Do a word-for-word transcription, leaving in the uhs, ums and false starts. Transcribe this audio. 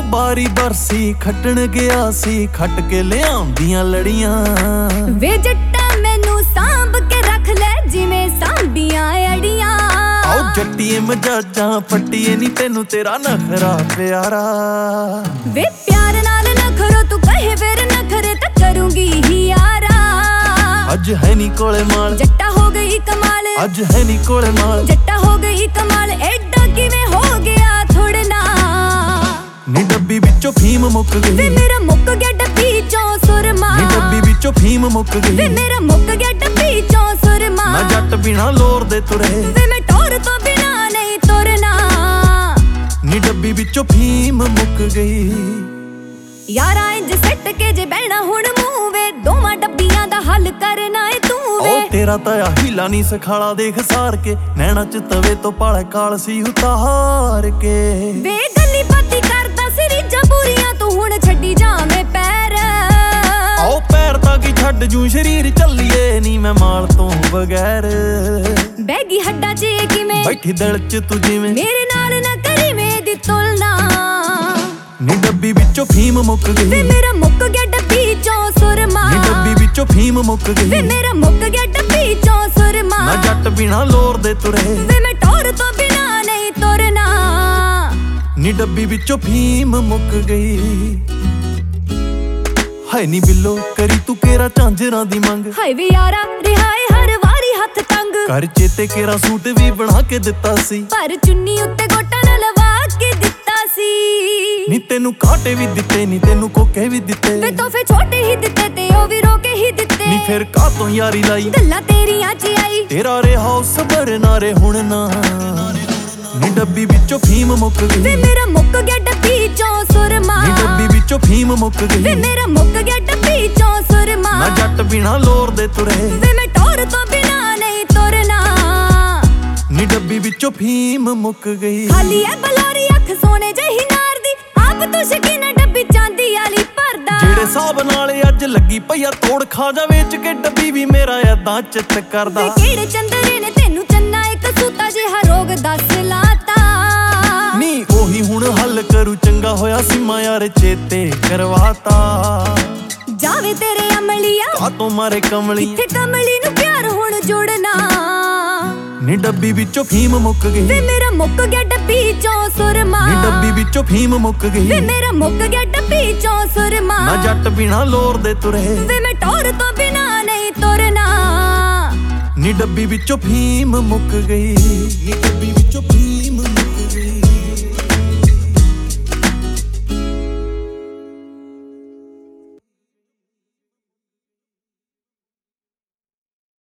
ਬਾਰੀ ਬਰਸੀ ਖੱਟਣ ਗਿਆ ਸੀ, ਖੱਟ ਕੇ ਲਿਆਉਂਦੀਆਂ ਲੜੀਆਂ। ਵੇ ਜੱਟਾ ਮੈਨੂੰ ਸਾਂਭ ਕੇ ਰੱਖ ਲੈ ਜਿਵੇਂ ਸਾਂਭੀਆਂ ਅੜੀਆਂ। ਆਓ ਜੱਟੀਏ ਮਜਾਜਾਂ ਫੱਟੀਏ ਨੀ ਤੈਨੂੰ ਤੇਰਾ ਨਖਰਾ ਪਿਆਰਾ। ਵੇ ਪਿਆਰ ਨਾਲ ਨਖਰੋ ਤੂੰ ਕਹੇ ਫਿਰ ਨਖਰੇ ਤਾਂ ਕਰੂੰਗੀ ਹੀ ਯਾਰਾ। ਅੱਜ ਹੈ ਨੀ ਕੋਲੇ ਮਾਲ ਜੱਟਾ ਹੋ ਗਈ ਕਮਾਲ, ਅੱਜ ਹੈ ਨੀ ਕੋਲੇ ਮਾਲ ਜੱਟਾ ਹੋ ਗਈ ਕਮਾਲ। ਐਡਾ ਕਿਵੇਂ ਹੋ ਗਿਆ ਥੋੜਨਾ, ਨੀ ਡੱਬੀ ਵਿੱਚੋਂ ਫੀਮ ਮੁੱਕ ਗਈ। ਵੇ ਮੇਰਾ ਮੁੱਕ ਗਿਆ ਡੱਬੀ ਚੋਂ ਸੁਰਮਾ, ਨੀ ਡੱਬੀ ਵਿੱਚੋਂ ਫੀਮ ਮੁੱਕ ਗਈ। ਵੇ ਮੇਰਾ ਮੁੱਕ ਗਿਆ ਡੱਬੀ ਚੋਂ ਸੁਰਮਾ। ਮੈਂ ਜੱਟ ਬਿਨਾ ਲੋਰ ਦੇ ਤੁਰੇ, ਵੇ ਮੈਂ ਟੋਰ ਤੋਂ ਬਿਨਾ ਨਹੀਂ ਤੁਰਨਾ। ਨੀ ਡੱਬੀ ਵਿੱਚੋਂ ਫੀਮ ਮੁੱਕ ਗਈ। ਯਾਰਾ ਇੰਜ ਸਿੱਟ ਕੇ ਜੇ ਬਹਿਣਾ ਹੁਣ ਮੂੰਹ ਵੇ, ਦੋਵਾਂ ਡੱਬੀਆਂ ਦਾ ਹੱਲ ਕਰਨਾ ਏ ਤੂੰ ਵੇ। ਉਹ ਤੇਰਾ ਤਾਂ ਆ ਹੀਲਾ ਨੀ ਸਖਾਲਾ ਦੇਖ ਸਾਰ ਕੇ, ਨੈਣਾ ਚ ਤਵੇ ਤੋਂ ਪਾਲੇ ਕਾਲ ਸੀ ਉਤਾਰ ਕੇ। ਵੇ ਗੱਲੀ ਬਾਤੀ ਕਰਦਾ ਸਰੀਜਾਂ ਪੂਰੀਆਂ ਤੂੰ ਹੁਣ ਛੱਡੀ ਜਾਵੇਂ ਪੈਰ। ਆਓ ਪੈਰ ਤਾਂ ਕੀ ਛੱਡ ਜੂ ਸ਼ਰੀਰ ਚੱਲੀਏ ਨੀ ਮੈਂ ਮਾਲ ਤੋਂ ਬਗੈਰ। ਬੈਗੀ ਹੱਡਾਂ ਚ ਕਿਵੇਂ ਬੈਠੀ ਦਿਲ ਚ ਤੂੰ ਜਿਵੇਂ, ਮੇਰੇ ਨਾਲ ਨਾ ਕਰੀ ਮੇਰੀ ਤੁਲਨਾ। ਨੀ ਡੱਬੀ ਵਿੱਚੋਂ ਫੀਮ ਮੁੱਕ ਗਈ। ਵੇ ਮੇਰਾ ਮੁੱਕ ਗਿਆ ਡੱਬੀ ਚੋਂ ਸੁਰਮਾ, ਨੀ ਡੱਬੀ ਵਿੱਚੋਂ ਫੀਮ ਮੁੱਕ ਵੇ ਗਈ। ਮੇਰਾ ਮੁੱਕ ਗਿਆ ਡੱਬੀ ਚੋਂ ਸੁਰਮਾ। ਮੈਂ ਜੱਟ ਬਿਨਾ ਲੋਰ ਦੇ ਤੁਰੇ, ਵੇ ਮੈਂ ਟੋਰ ਤੋਂ ਬਿਨਾ ਨਹੀਂ ਤੁਰਨਾ। ਨੀ ਡੱਬੀ ਵਿੱਚੋਂ ਫੀਮ ਮੁੱਕ ਗਈ। ਹਾਏ ਨੀ ਬਿੱਲੋ ਕਰੀ ਤੂੰ ਕੇਰਾ ਝਾਂਜਰਾਂ ਦੀ ਮੰਗ। ਹਾਏ ਵੇ ਯਾਰਾ ਰਿਹਾਏ ਹਰ ਵਾਰੀ ਹੱਥ ਤੰਗ, ਕਰ ਚੇਤੇ ਕੇਰਾ ਸੂਟ ਵੀ ਬਣਾ ਕੇ ਦਿੱਤਾ ਸੀ। ਪਰ ਚੁੰਨੀ ਉੱਤੇ ਗੋਟਾ ਨਾ ਲਵਾ ਕੇ ਦਿੱਤਾ ਸੀ। ਨੀ ਤੈਨੂੰ ਕਾਂਟੇ ਵੀ ਦਿੱਤੇ, ਨੀ ਤੈਨੂੰ ਕੋਕੇ ਵੀ ਦਿੱਤੇ। ਵੇ ਤੋਹਫੇ ਛੋਟੇ ਹੀ ਦਿੱਤੇ ਤੇ ਉਹ ਵੀ ਰੋਕੇ ਹੀ ਦਿੱਤੇ। ਨੀ ਫਿਰ ਕਾਤੋਂ ਯਾਰੀ ਲਾਈ ਗੱਲਾਂ ਤੇਰੀਆਂ ਚ ਆਈ, ਤੇਰਾ ਰਿਹਾ ਸਬਰ ਨਾ ਰੇ ਹੁਣ ਨਾ। ਨੀ ਡੱਬੀ ਵਿੱਚੋਂ ਫੀਮ ਮੁੱਕ ਵੇ ਗਈ। ਮੇਰਾ ਮੁੱਕ ਗਿਆ ਡੱਬੀ ਚੋਂ ਸੁਰਮਾ, ਨੀ ਡੱਬੀ ਵਿੱਚੋਂ ਫੀਮ ਮੁੱਕ ਵੇ ਗਈ। ਮੇਰਾ ਮੁੱਕ ਗਿਆ ਡੱਬੀ ਚੋਂ ਸੁਰਮਾ। ਮੈਂ ਜੱਟ ਬਿਨਾ ਲੋਰ ਦੇ ਤੁਰੇ, ਵੇ ਮੈਂ ਟੋਰ ਤੋਂ ਬਿਨਾ ਨਹੀਂ ਤੁਰਨਾ। ਨੀ ਡੱਬੀ ਵਿੱਚੋਂ ਫੀਮ ਮੁੱਕ ਗਈ। ਖਾਲੀ ਐ ਬਲੋਰੀ ਅੱਖ ਸੋਨੇ ਜਿਹੀ ਨਾਰ ਦੀ, ਆਪ ਤੂੰ ਸ਼ਕੀਨਾ ਡੱਬੀ ਚਾਂਦੀ ਵਾਲੀ ਭਰਦਾ। ਜਿਹੜੇ ਹਿਸਾਬ ਨਾਲ ਅੱਜ ਲੱਗੀ ਪਈਆ ਤੋੜ ਖਾ ਜਾ ਵੇਚ ਕੇ ਡੱਬੀ ਵੀ ਮੇਰਾ ਏਦਾਂ ਚਿੱਤ ਕਰਦਾ। ਵੇ ਕਿਹੜੇ ਚੰਦਰੇ ਨੇ ਤੈਨੂੰ ਚੰਨਾ ਇੱਕ ਸੂਤਾ ਜਿਹਾ ਰੋਗ ਦੱਸ ਲਾਤਾ। ਨੀ ਉਹੀ ਹੁਣ ਹੱਲ ਕਰੂ ਚੰਗਾ ਹੋਇਆ ਸੀ ਮਾਂ ਯਾਰ ਚੇਤੇ ਕਰਵਾਤਾ। ਜਾਵੇ ਤੇਰੇ ਅਮਲੀਆ ਕਾਤੋਂ ਮਾਰੇ ਕਮਲੀ, ਕਿੱਥੇ ਕਮਲੀ ਨੂੰ ਪਿਆਰ ਹੁਣ ਜੁੜਨਾ। ਨੀ ਡੱਬੀ ਵਿੱਚੋਂ ਫੀਮ ਮੁੱਕ ਵੇ ਗਈ। ਮੇਰਾ ਮੁੱਕ ਗਿਆ ਡੱਬੀ ਚੋਂ ਸੁਰਮਾ, ਨੀ ਡੱਬੀ ਵਿੱਚੋਂ ਫੀਮ ਮੁੱਕ ਵੇ ਗਈ। ਮੇਰਾ ਮੁੱਕ ਗਿਆ ਡੱਬੀ ਚੋਂ ਸੁਰਮਾ। ਮੈਂ ਜੱਟ ਬਿਨਾ ਲੋਰ ਦੇ ਤੁਰੇ, ਵੇ ਮੈਂ ਟੋਰ ਤੋਂ ਬਿਨਾ ਨਹੀਂ ਤੁਰਨਾ। ਨੀ ਡੱਬੀ ਵਿੱਚੋਂ ਫੀਮ ਮੁੱਕ ਗਈ। ਨੀ ਡੱਬੀ ਵਿੱਚੋਂ ਫੀਮ ਮੁੱਕ ਗਈ।